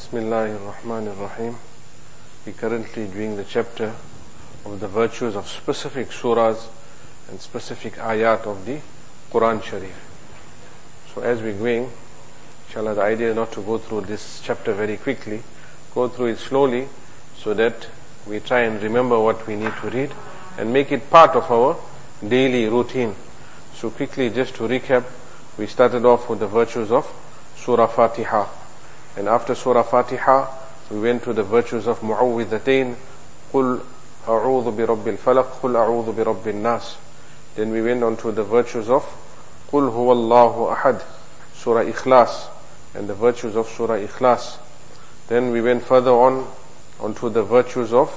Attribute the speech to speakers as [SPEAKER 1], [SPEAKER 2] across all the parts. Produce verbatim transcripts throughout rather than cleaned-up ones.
[SPEAKER 1] Bismillahir Rahmanir Rahim. We currently doing the chapter of the virtues of specific surahs and specific ayat of the Quran Sharif. So as we're going, inshallah, the idea is not to go through this chapter very quickly, go through it slowly so that we try and remember what we need to read and make it part of our daily routine. So quickly, just to recap, we started off with the virtues of Surah Fatiha. And after Surah Fatiha, we went to the virtues of Mu'awwidhatayn, Qul a'udhu bi rabbil falaq, Qul a'udhu bi rabbin nas. Then we went on to the virtues of Qul huwallahu ahad, Surah Ikhlas, and the virtues of Surah Ikhlas. Then we went further on, onto the virtues of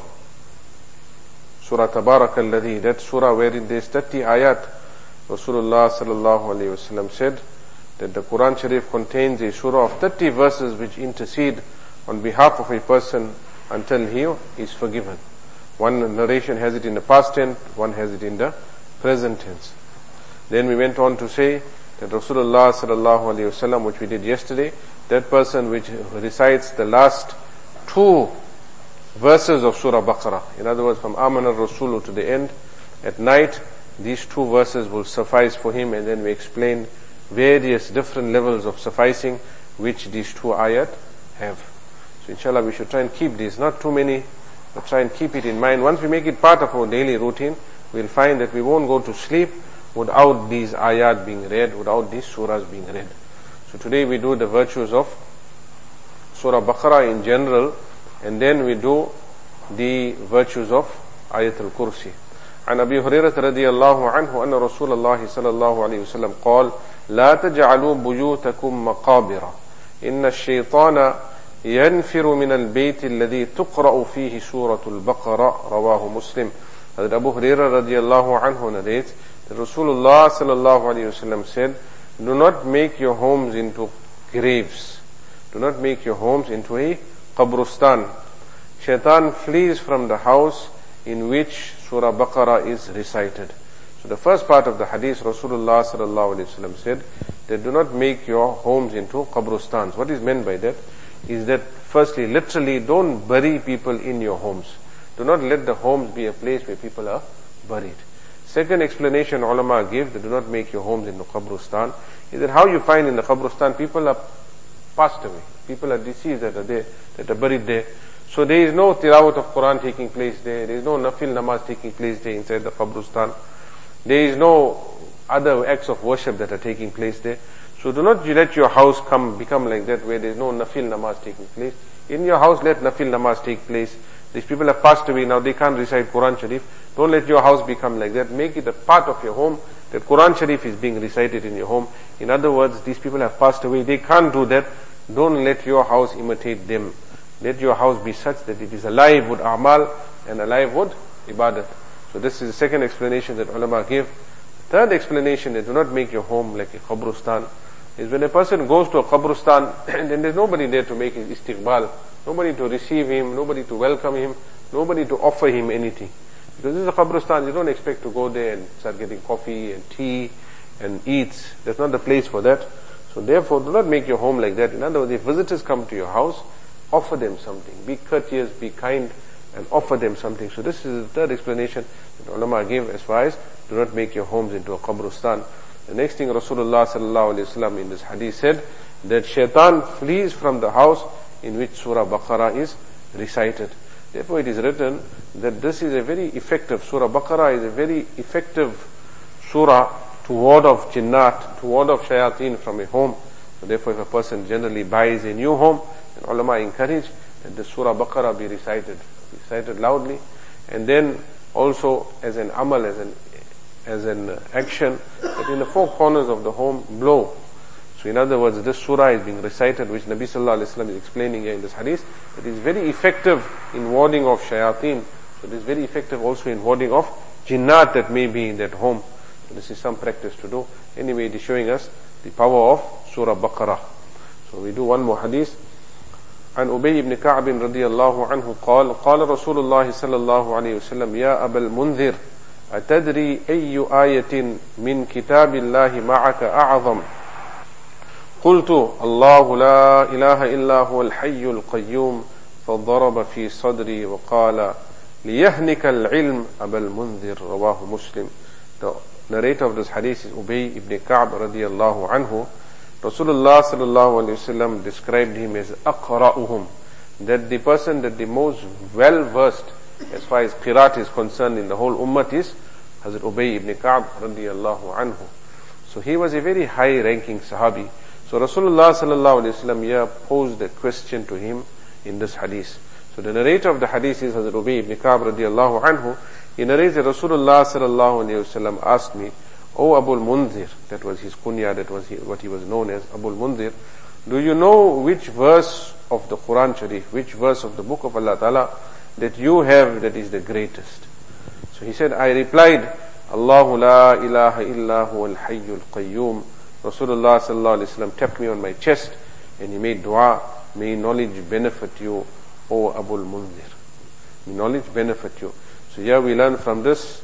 [SPEAKER 1] Surah Tabarakalladhi, that surah wherein there is thirty ayat. Rasulullah sallallahu alayhi wasallam said that the Quran Sharif contains a surah of thirty verses which intercede on behalf of a person until he is forgiven. One narration has it in the past tense, one has it in the present tense. Then we went on to say that Rasulullah sallallahu alayhi wasallam, which we did yesterday, that person which recites the last two verses of Surah Baqarah, in other words from Amana Rasulu to the end, at night, these two verses will suffice for him, and then we explain various different levels of sufficing which these two ayat have. So inshallah we should try and keep these, not too many, but try and keep it in mind. Once we make it part of our daily routine, we'll find that we won't go to sleep without these ayat being read, without these surahs being read. So today we do the virtues of Surah Baqarah in general, and then we do the virtues of Ayatul Kursi. عن أبي هريرة رضي الله عنه أن رسول الله صلى الله عليه وسلم قال لا تجعلوا بيوتكم مقابر إن الشيطان ينفر من البيت الذي تقرأ فيه سورة البقرة رواه مسلم. Hazrat Abu Hurairah radiallahu anhu narrates that Rasulullah sallallahu alayhi wasallam said, do not make your homes into graves, do not make your homes into a qabrustan. Shaitan flees from the house in which Surah Baqarah is recited. So the first part of the hadith, Rasulullah sallallahu alaihi wasallam said that do not make your homes into qabrustans. What is meant by that is that firstly, literally, don't bury people in your homes. Do not let the homes be a place where people are buried. Second explanation ulama give that do not make your homes into qabrustan is that how you find in the qabrustan people are passed away, people are deceased that are there, that are buried there. So there is no tilawat of Quran taking place there. There is no nafil namaz taking place there inside the qabrustan. There is no other acts of worship that are taking place there. So do not let your house come become like that where there is no nafil namaz taking place. In your house let nafil namaz take place. These people have passed away now, they can't recite Quran Sharif. Don't let your house become like that. Make it a part of your home that Quran Sharif is being recited in your home. In other words, these people have passed away, they can't do that. Don't let your house imitate them. Let your house be such that it is alive with a'mal and alive with ibadat. So this is the second explanation that ulama give. Third explanation that do not make your home like a qabrustan is when a person goes to a qabrustan and then there's nobody there to make his istiqbal, nobody to receive him, nobody to welcome him, nobody to offer him anything. Because this is a qabristan, you don't expect to go there and start getting coffee and tea and eats. That's not the place for that. So therefore, do not make your home like that. In other words, if visitors come to your house, offer them something. Be courteous, be kind, and offer them something. So this is the third explanation that ulama gave as far as do not make your homes into a qabristan. The next thing Rasulullah sallallahu alaihi wasallam in this hadith said that shaitan flees from the house in which Surah Baqarah is recited. Therefore it is written that this is a very effective, Surah Baqarah is a very effective surah to ward off jinnat, to ward off shayateen from a home. So therefore if a person generally buys a new home, and ulama encourage that the Surah Baqarah be recited, recited loudly, and then also as an amal, as an as an action, that in the four corners of the home blow. So in other words, this surah is being recited, which Nabi sallallahu alaihi wasallam is explaining here in this hadith, that is very effective in warding off shayateen. So it is very effective also in warding off jinnat that may be in that home. So this is some practice to do. Anyway, it is showing us the power of Surah Baqarah. So we do one more hadith. عن أبي بن كعب رضي الله عنه قال قال رسول الله صلى الله عليه وسلم يا أبا المنذر أتدري أي آية من كتاب الله معك أعظم قلت الله لا إله إلا هو الحي القيوم فضرب في صدري وقال ليهنك العلم أبا المنذر رواه Muslim. The narrator of this hadith is Ubay ibn Ka'b radiyallahu anhu. Rasulullah sallallahu alayhi wasallam described him as aqra'uhum, that the person that the most well versed as far as qiraat is concerned in the whole ummah is Hazrat Ubay ibn Ka'b radiyallahu anhu. So he was a very high ranking sahabi. So Rasulullah sallallahu alayhi wasallam here posed a question to him in this hadith. So the narrator of the hadith is Hazrat Ubay ibn Ka'b radiyallahu anhu. He narrates that Rasulullah sallallahu alayhi wasallam asked me, O Abul Munzir, that was his kunya, that was what he was known as, Abul Munzir, do you know which verse of the Quran Sharif, which verse of the book of Allah Ta'ala that you have that is the greatest? So he said, I replied, Allahu la ilaha illa huwa al-hayyul qayyum. Rasulullah sallallahu alayhi wasallam tapped me on my chest and he made dua, may knowledge benefit you, O Abul Munzir. May knowledge benefit you. So here we learn from this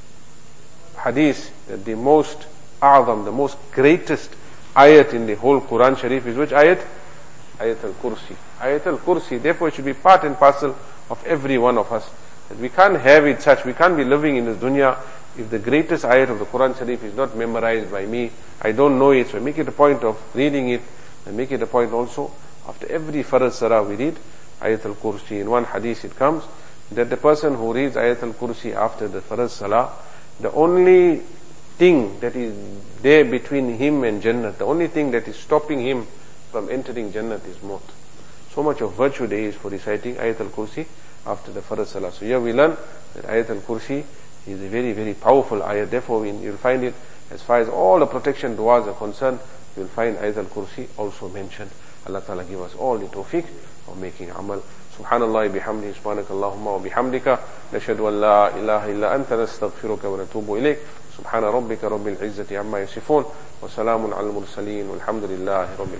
[SPEAKER 1] hadith that the most a'zam, the most greatest ayat in the whole Quran Sharif is which ayat? Ayat al-Kursi. Ayat al-Kursi, therefore it should be part and parcel of every one of us. That we can't have it such, we can't be living in this dunya if the greatest ayat of the Quran Sharif is not memorized by me. I don't know it, so I make it a point of reading it, and make it a point also, after every Farad Sarah we read Ayat al-Kursi. In one hadith it comes that the person who reads Ayat al-Kursi after the Farad Salah, the only thing that is there between him and Jannah, the only thing that is stopping him from entering Jannah is maut. So much of virtue there is for reciting Ayat al-Kursi after the Farad Salah. So here we learn that Ayat al-Kursi is a very, very powerful ayat. Therefore, you'll find it, as far as all the protection du'as are concerned, you'll find Ayat al-Kursi also mentioned. Allah Ta'ala give us all the tawfiq of making amal. Subhanallah bihamdihi, subhanakallahumma wa bihamdika, nashhadu an la ilaha illa anta, nastaghfiruka wa natubu ilayk. Subhana rabbika rabbil izzati amma yasifun, wa salamun al mursaleen, walhamdulillahi rabbil